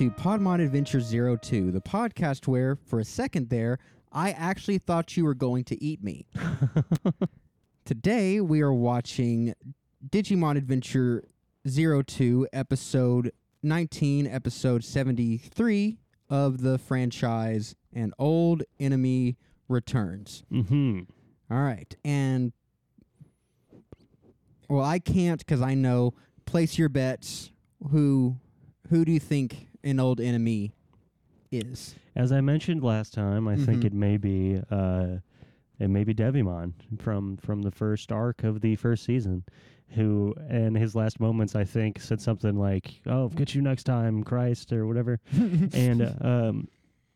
to Podmon Adventure 02, the podcast where, for a second there, I actually thought you were going to eat me. Today, we are watching Digimon Adventure 02, Episode 19, Episode 73 of the franchise, and Old Enemy Returns. Mm-hmm. All right, and... Well, I can't because I know. Place your bets. Who do you think an old enemy is? As I mentioned last time, I think it may be Devimon from the first arc of the first season, who in his last moments I think said something like, "Oh, get you next time, Christ," or whatever, and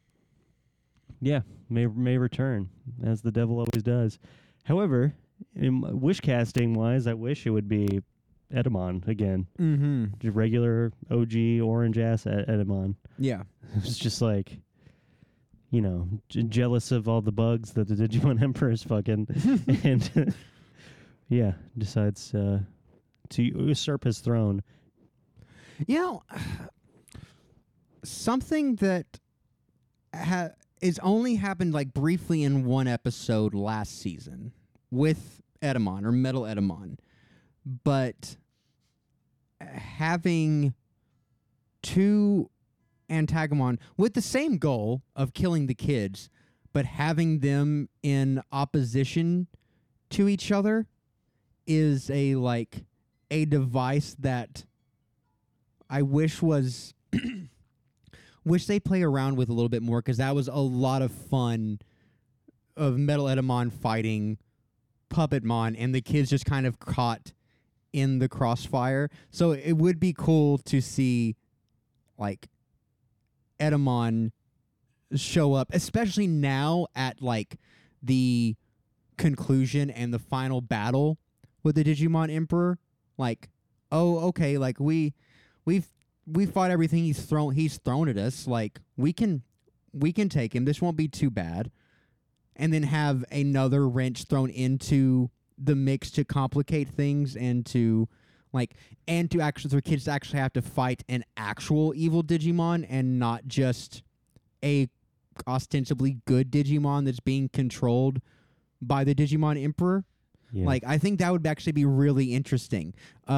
may return as the devil always does. However, wish casting wise, I wish it would be Edamon again. Mm-hmm. Just regular OG orange ass Edamon. Yeah. It's just like, you know, jealous of all the bugs that the Digimon Emperor is fucking, and decides to usurp his throne. You know, something that is only happened like briefly in one episode last season with Edamon or Metal Edamon, but having two Antagamon with the same goal of killing the kids, but having them in opposition to each other is a device that I wish was wish they play around with a little bit more, because that was a lot of fun of Metal Edamon fighting Puppetmon and the kids just kind of caught in the crossfire. So it would be cool to see like Edamon show up, especially now at like the conclusion and the final battle with the Digimon Emperor. Like, oh, okay, like we fought everything he's thrown at us. Like we can take him. This won't be too bad. And then have another wrench thrown into the mix to complicate things and to actually for kids to actually have to fight an actual evil Digimon and not just a ostensibly good Digimon that's being controlled by the Digimon Emperor. Yeah. Like, I think that would actually be really interesting.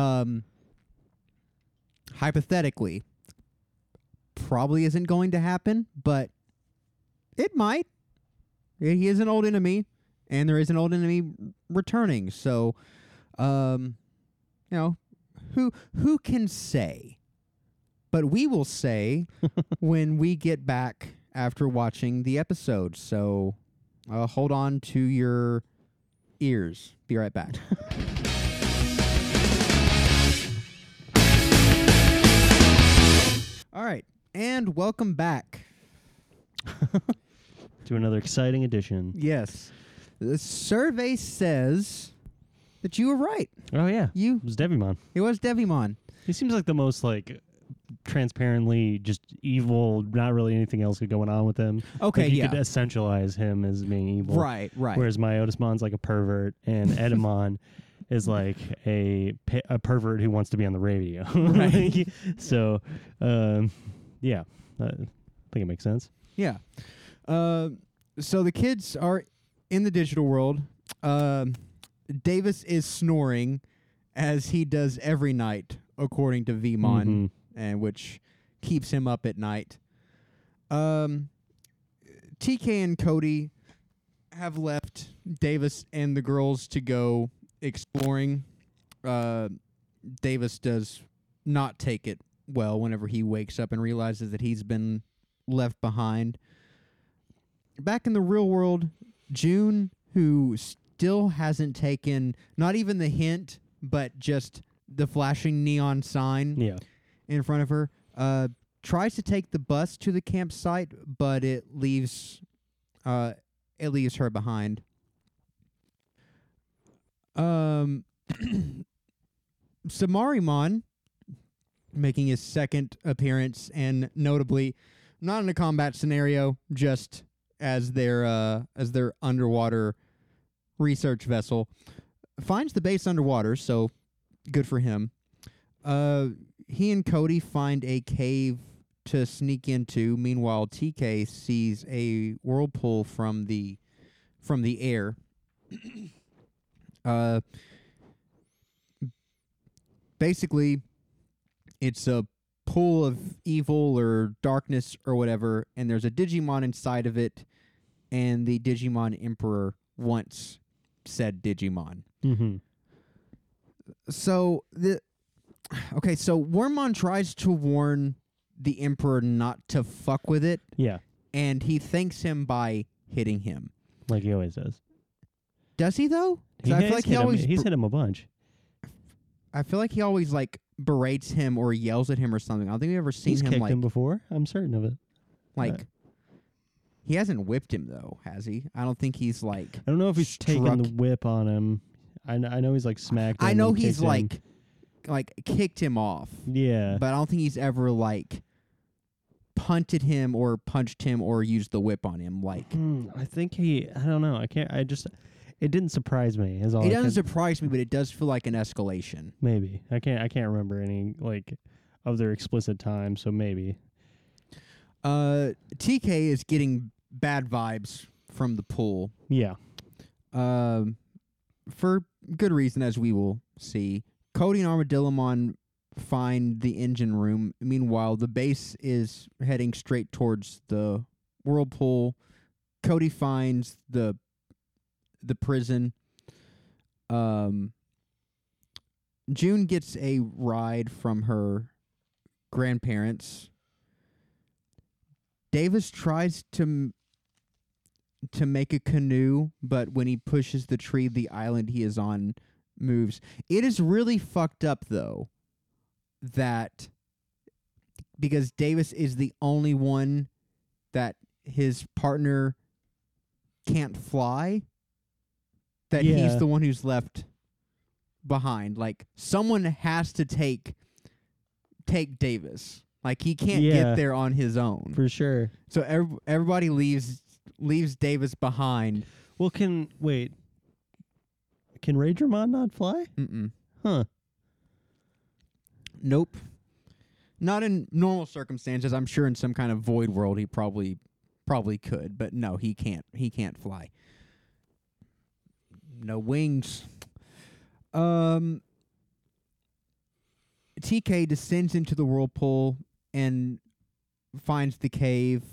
Hypothetically, probably isn't going to happen, but it might. He is an old enemy, and there is an old enemy returning. So, you know, who can say? But we will say when we get back after watching the episode. So, hold on to your ears. Be right back. All right, and welcome back. To another exciting edition. Yes. The survey says that you were right. Oh, yeah. It was Devimon. It was Devimon. He seems like the most, transparently just evil, not really anything else going on with him. Okay, you could essentialize him as being evil. Right. Whereas Myotismon's like a pervert, and Edamon is like a pervert who wants to be on the radio. Right. So, yeah. I think it makes sense. Yeah. So the kids are in the digital world. Davis is snoring as he does every night, according to Vmon, and which keeps him up at night. TK and Cody have left Davis and the girls to go exploring. Davis does not take it well whenever he wakes up and realizes that he's been left behind. Back in the real world, June, who still hasn't taken not even the hint, but just the flashing neon sign in front of her, tries to take the bus to the campsite, but it leaves her behind. Samarimon, making his second appearance, and notably not in a combat scenario, just as their underwater research vessel, finds the base underwater, so good for him. He and Cody find a cave to sneak into. Meanwhile, TK sees a whirlpool from the air. Basically, it's a pool of evil or darkness or whatever, and there's a Digimon inside of it, and the Digimon Emperor once said Digimon. Mm-hmm. So so Wormmon tries to warn the Emperor not to fuck with it, Yeah, and he thanks him by hitting him. like he always does. Does he though? 'Cause I feel like he's hit him a bunch. I feel like he always like berates him or yells at him or something. I don't think we've ever seen He's him kicked like him before. I'm certain of it. like. He hasn't whipped him though, has he? I don't think he's like. I don't know if he's taken the struck- whip on him. I know he's like smacked him. I know and he's kicked him. like kicked him off, Yeah. but I don't think he's ever like punted him or punched him or used the whip on him. Like I think I don't know. It didn't surprise me. Is all it I doesn't can- surprise me, but it does feel like an escalation. Maybe. I can't remember any like other explicit time, so maybe. TK is getting bad vibes from the pool. Yeah. For good reason, as we will see. Cody and Armadillomon find the engine room. Meanwhile, the base is heading straight towards the whirlpool. Cody finds the prison. June gets a ride from her grandparents. Davis tries to make a canoe, but when he pushes the tree, the island he is on moves. It is really fucked up, though, that because Davis is the only one that his partner can't fly, that he's Yeah. the one who's left behind. Like, someone has to take Davis. Like, he can't Yeah. get there on his own. For sure. So everybody leaves Davis behind. Well, can Raydramon not fly? Mm-mm. Huh. Nope. Not in normal circumstances. I'm sure in some kind of void world he probably could, but no, he can't. He can't fly. No wings. TK descends into the whirlpool and finds the cave.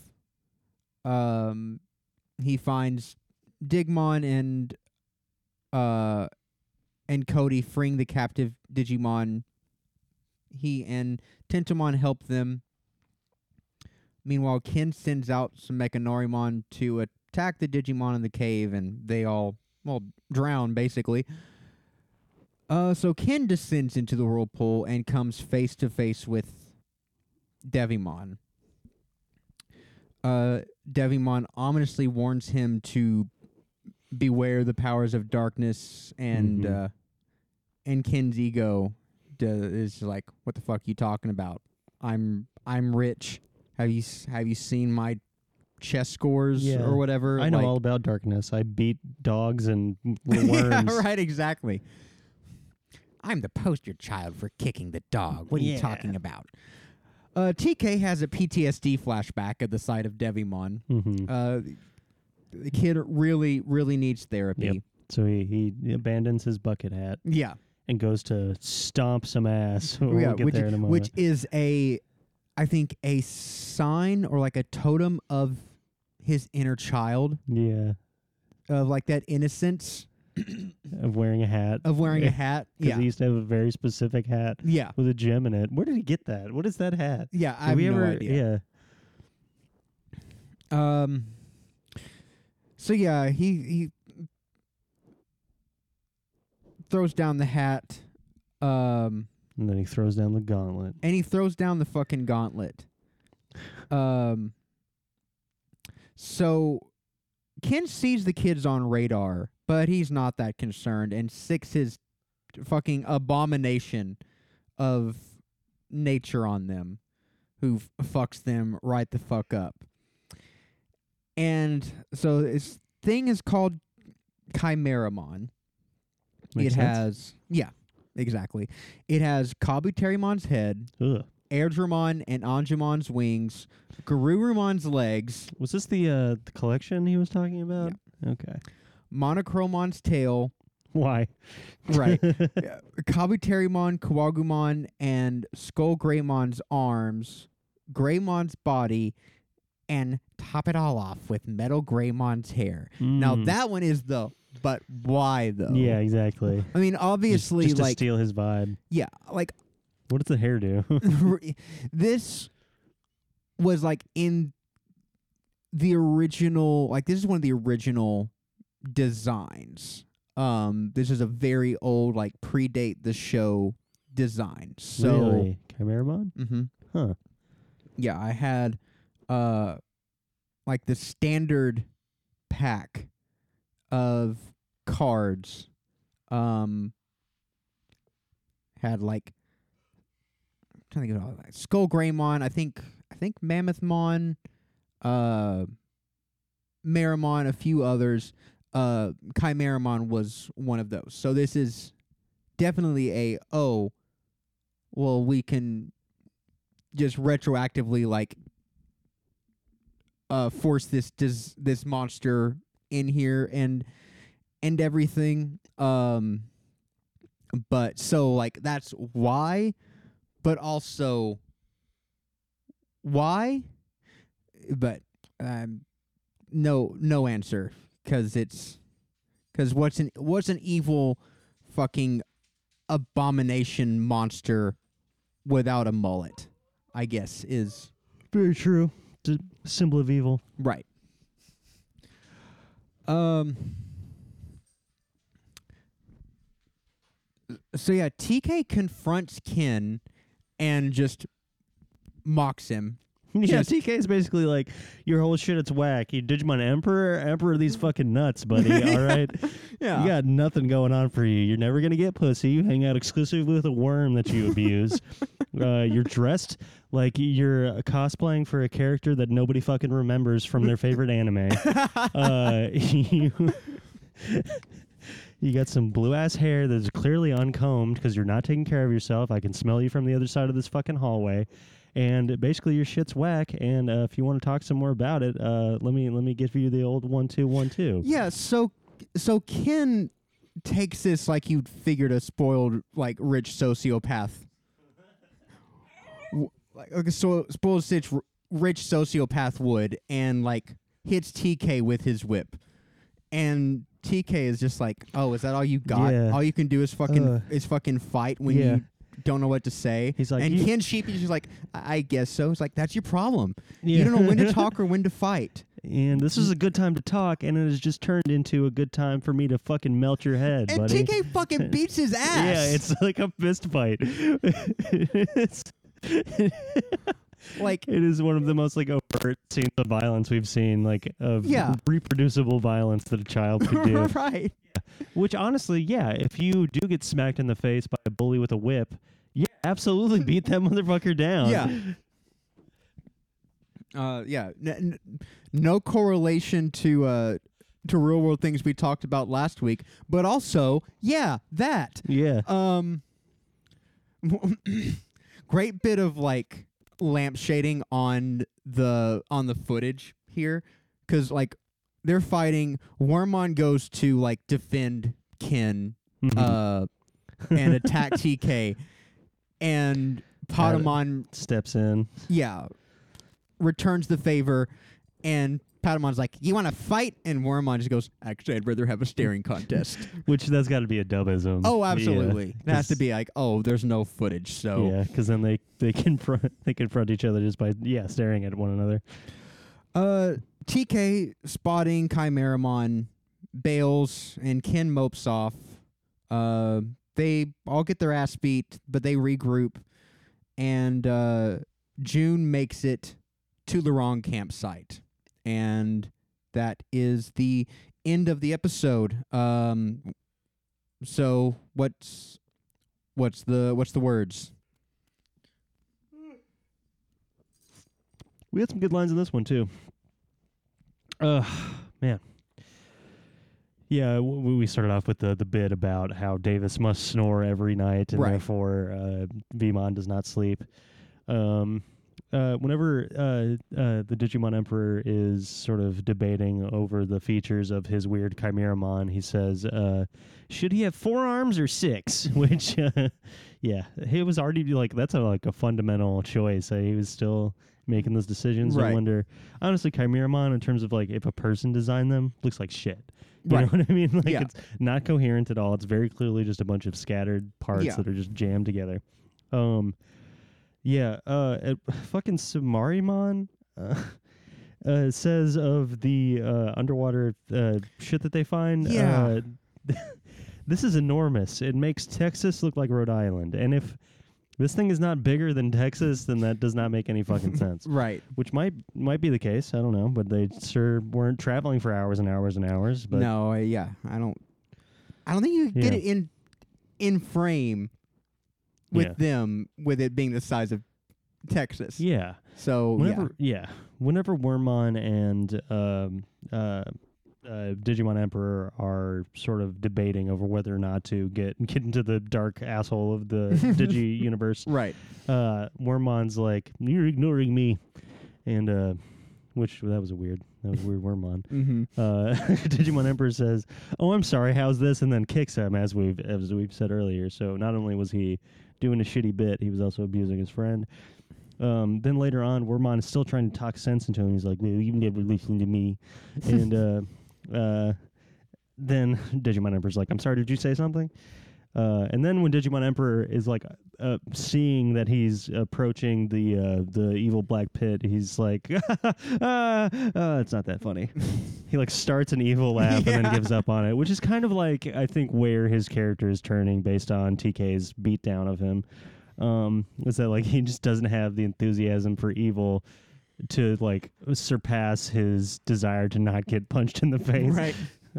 He finds Digimon and Cody freeing the captive Digimon. He and Tentomon help them. Meanwhile, Ken sends out some Mechanorimon to attack the Digimon in the cave, and they all drown basically. So Ken descends into the whirlpool and comes face to face with Devimon. Devimon ominously warns him to beware the powers of darkness, and Ken's ego is like, "What the fuck are you talking about? I'm rich. Have you seen my chess scores Yeah. or whatever?" I know Like- all about darkness. I beat dogs and Yeah, worms. right, exactly. I'm the poster child for kicking the dog. What are you Yeah. talking about? TK has a PTSD flashback at the sight of Devimon. Mm-hmm. The kid really, really needs therapy. Yep. So he abandons his bucket hat Yeah. and goes to stomp some ass. We'll Yeah, get there in a moment. which is I think a sign or like a totem of his inner child, Yeah. of like that innocence Of wearing a hat. of wearing a hat. Because Yeah. he used to have a very specific hat Yeah. with a gem in it. Where did he get that? What is that hat? Yeah, I Did have we no ever, idea. Yeah. So yeah, he throws down the hat, And then he throws down the gauntlet. and he throws down the fucking gauntlet. So Ken sees the kids on radar, but he's not that concerned, and sicks his fucking abomination of nature on them, who fucks them right the fuck up. And so this thing is called Chimeramon. Makes it sense. has, yeah, exactly. It has Kabutarimon's head, Ugh. Airdramon and Anjumon's wings, Garurumon's legs, Was this the collection he was talking about? Yeah. Okay. Monochromon's tail, Why? right, Kabuterimon, Kawagumon, and Skull Greymon's arms, Greymon's body, and top it all off with Metal Greymon's hair. Now that one is but why though? Yeah, exactly. I mean, obviously, just to like, steal his vibe. yeah, like What does the hair do? this was like in the original, like this is one of the original designs. This is a very old, like predate the show design. So, really? Chimeramon? mm-hmm. Huh. Yeah, I had like the standard pack of cards. Had like, I'm trying to think of all that. Skull Greymon, I think Mammothmon, Marimon, a few others. Chimeramon was one of those. So this is definitely we can just retroactively like force this monster in here and everything. But so like that's why, but also why, but no answer, because what's an evil fucking abomination monster without a mullet, I guess, is Very true. It's a symbol of evil. right. So yeah, TK confronts Ken and just mocks him. Yeah, Just- TK is basically like, your whole shit, it's whack. You Digimon Emperor these fucking nuts, buddy, all right? Yeah. You got nothing going on for you. You're never going to get pussy. You hang out exclusively with a worm that you abuse. You're dressed like you're cosplaying for a character that nobody fucking remembers from their favorite anime. You got some blue-ass hair that's clearly uncombed because you're not taking care of yourself. I can smell you from the other side of this fucking hallway. And basically, your shit's whack. And if you want to talk some more about it, let me give you the old 1-2-1-2. Yeah, so Ken takes this like you'd figured a spoiled, like, rich sociopath. So spoiled rich sociopath would, and like hits TK with his whip. And TK is just like, oh, is that all you got? Yeah. All you can do is fucking fight when Yeah. you don't know what to say. He's like, and you- Ken Sheepy's just like, I guess so. It's like, that's your problem. Yeah. You don't know when to talk or when to fight. And this is a good time to talk, and it has just turned into a good time for me to fucking melt your head, And buddy. TK fucking beats his ass. Yeah, it's like a fist fight. like, It is one of the most like overt scenes of violence we've seen, like of Yeah. reproducible violence that a child could do. right. Which honestly, yeah, if you do get smacked in the face by a bully with a whip, yeah, absolutely beat that motherfucker down. Yeah. No correlation to real world things we talked about last week, but also, yeah, that. Yeah. Great bit of like lamp shading on the footage here, because like they're fighting. Wormmon goes to like defend Ken and attack TK, and Patamon Steps in. returns the favor, and Patamon's like, you want to fight? And Wormmon just goes, actually, I'd rather have a staring contest. Which that's got to be a dubism. Oh, absolutely. Yeah, It has to be like, oh, there's no footage, so. Yeah, because then they confront each other just by staring at one another. TK spotting Chimeramon bails, and Ken mopes off. They all get their ass beat, but they regroup, and June makes it to the wrong campsite. And that is the end of the episode. So what's the words? We had some good lines in this one too. Man. Yeah, we started off with the bit about how Davis must snore every night, and Right. therefore Veemon does not sleep. Whenever the Digimon Emperor is sort of debating over the features of his weird Chimeramon, he says, should he have 4 arms or 6? Which, yeah, he was already like, that's a fundamental choice. He was still making those decisions. I Right. wonder, honestly, Chimeramon, in terms of like if a person designed them, looks like shit. You Right. know what I mean? Like Yeah. it's not coherent at all. It's very clearly just a bunch of scattered parts Yeah. that are just jammed together. Yeah, fucking Sumarimon says of the underwater shit that they find, Yeah. this is enormous. It makes Texas look like Rhode Island. And if this thing is not bigger than Texas, then that does not make any fucking sense. Right. Which might be the case. I don't know, but they sure weren't traveling for hours and hours and hours. But No, yeah. I don't think you could get Yeah. it in frame with Yeah. them, with it being the size of Texas. yeah. So, Whenever Wormmon and Digimon Emperor are sort of debating over whether or not to get into the dark asshole of the Digi universe, Right. Wormmon's like, "You're ignoring me," and that was a weird Wormmon. Mm-hmm. Digimon Emperor says, "Oh, I'm sorry. How's this?" and then kicks him, as we've said earlier. So not only was he doing a shitty bit, he was also abusing his friend. Then later on, Wormmon is still trying to talk sense into him. He's like, "Well, you never listen to me," and then Digimon Emperor's like, "I'm sorry, did you say something?" And then when Digimon Emperor is like seeing that he's approaching the evil black pit, he's like, it's not that funny. He like starts an evil laugh and then gives up on it, which is kind of like, I think, where his character is turning based on TK's beatdown of him. Is that like he just doesn't have the enthusiasm for evil to like surpass his desire to not get punched in the face. Right.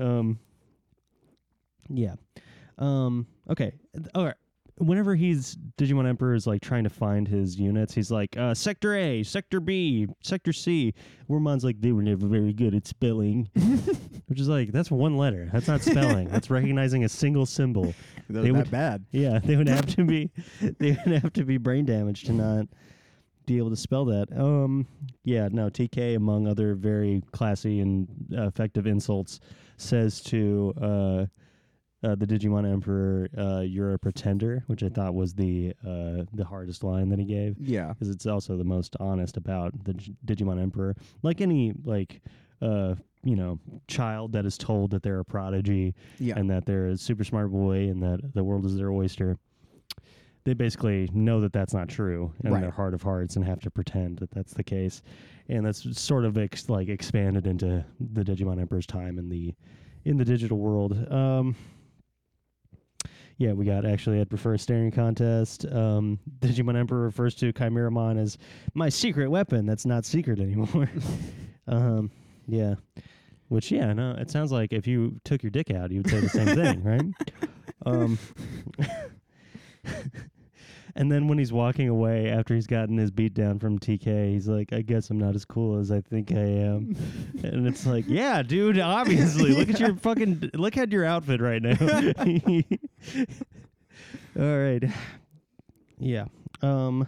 Yeah. Okay. All right. Whenever Digimon Emperor is like trying to find his units, he's like, Sector A, Sector B, Sector C. Wormmon's like, they were never very good at spelling. Which is like, that's one letter. That's not spelling. That's recognizing a single symbol. They that bad. Yeah, they would have to be brain damaged to not be able to spell that. Yeah, no, TK, among other very classy and effective insults, says to the Digimon Emperor, "You're a pretender," which I thought was the hardest line that he gave. Yeah. Because it's also the most honest about the Digimon Emperor. Like any child that is told that they're a prodigy Yeah. and that they're a super smart boy and that the world is their oyster, they basically know that that's not true in Right. their heart of hearts and have to pretend that that's the case. And that's sort of expanded into the Digimon Emperor's time in the digital world. Yeah, we got actually, I'd prefer a staring contest. Digimon Emperor refers to Chimeramon as my secret weapon that's not secret anymore. Yeah. Which, yeah, no, it sounds like if you took your dick out, you would say the same thing, right? And then when he's walking away after he's gotten his beat down from TK, he's like, I guess I'm not as cool as I think I am. And it's like, yeah, dude, obviously. Look at your outfit right now. All right. Yeah. Oh,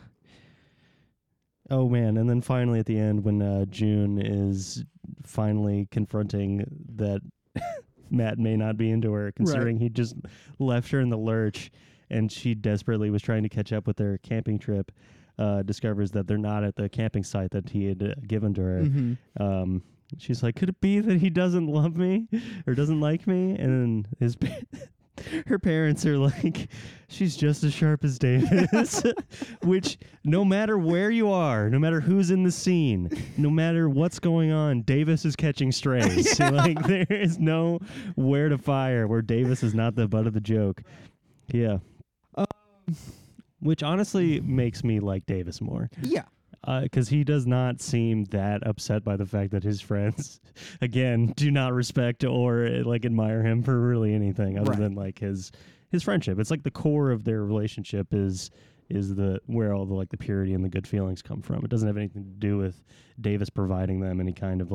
man. And then finally at the end, when June is finally confronting that Matt may not be into her, considering he just left her in the lurch, and she desperately was trying to catch up with their camping trip, discovers that they're not at the camping site that he had given to her. Mm-hmm. She's like, could it be that he doesn't love me or doesn't like me? And then her parents are like, she's just as sharp as Davis. Which, no matter where you are, no matter who's in the scene, no matter what's going on, Davis is catching strays. Like, there is no where to fire where Davis is not the butt of the joke. Yeah. Which honestly makes me like Davis more. Yeah. Because he does not seem that upset by the fact that his friends, again, do not respect or admire him for really anything other than his friendship. It's like the core of their relationship is where all the purity and the good feelings come from. It doesn't have anything to do with Davis providing them any kind of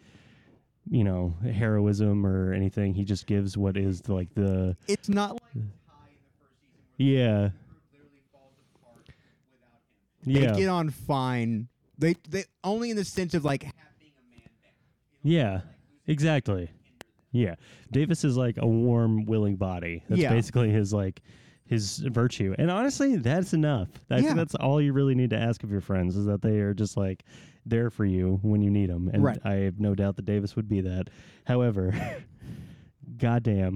heroism or anything. He just gives what is the. It's not like Kai in the first season where Yeah. the group literally falls apart without him. Yeah. They get on fine. They only in the sense of like having a man back. Yeah, exactly. Yeah, Davis is like a warm, willing body. That's basically his virtue. And honestly, that's enough. I think that's all you really need to ask of your friends, is that they are just like there for you when you need them. And I have no doubt that Davis would be that. However, goddamn.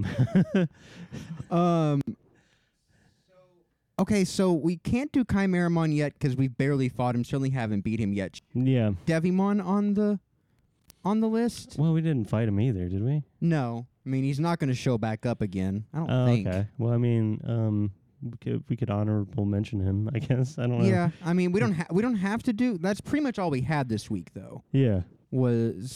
Okay, so we can't do Chimeramon yet because we barely fought him. Certainly haven't beat him yet. Yeah. Devimon on the list? Well, we didn't fight him either, did we? No. I mean, he's not going to show back up again. I don't think. Okay. Well, I mean, we could honorable mention him, I guess. I don't know. Yeah. I mean, we don't have to do. That's pretty much all we had this week, though. Yeah. We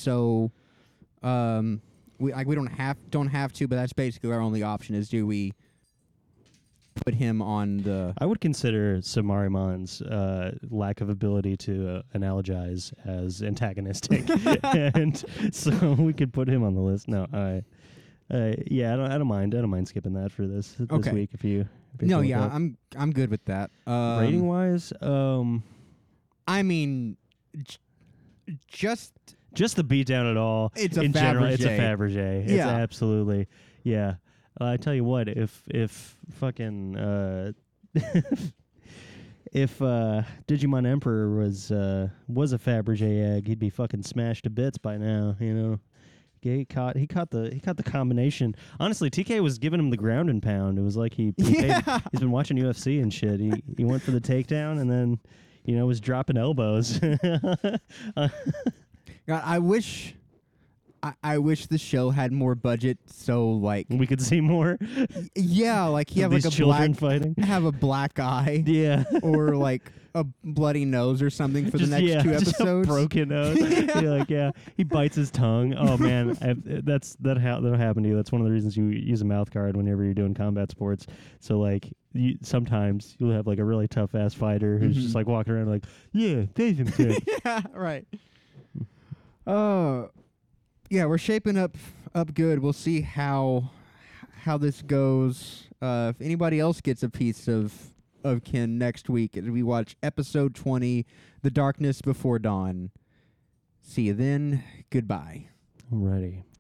don't have to, but that's basically our only option. Is do we put him on the? I would consider Samarimon's lack of ability to analogize as antagonistic, and so we could put him on the list. No, I don't mind skipping that for this week if you. No, yeah, I'm good with that. Rating wise, I mean, just the beatdown at all. It's a in Fabergé. General, it's a Fabergé. It's Yeah. absolutely, yeah. I tell you what, if fucking if Digimon Emperor was a Fabergé egg, he'd be fucking smashed to bits by now. You know, he caught the combination. Honestly, TK was giving him the ground and pound. It was like he's been watching UFC and shit. He went for the takedown and then was dropping elbows. God, I wish the show had more budget, so like we could see more. Yeah, like he have these like a children black fighting. Have a black eye, Yeah, or like a bloody nose or something for the next 2 just episodes. a broken nose. He bites his tongue. Oh man, that'll happen to you. That's one of the reasons you use a mouth guard whenever you're doing combat sports. So like sometimes you'll have like a really tough ass fighter who's just like walking around like, yeah, take him, kid. Yeah, right. Yeah, we're shaping up good. We'll see how this goes. If anybody else gets a piece of Ken next week, as we watch episode 20, The Darkness Before Dawn. See you then. Goodbye. Alrighty.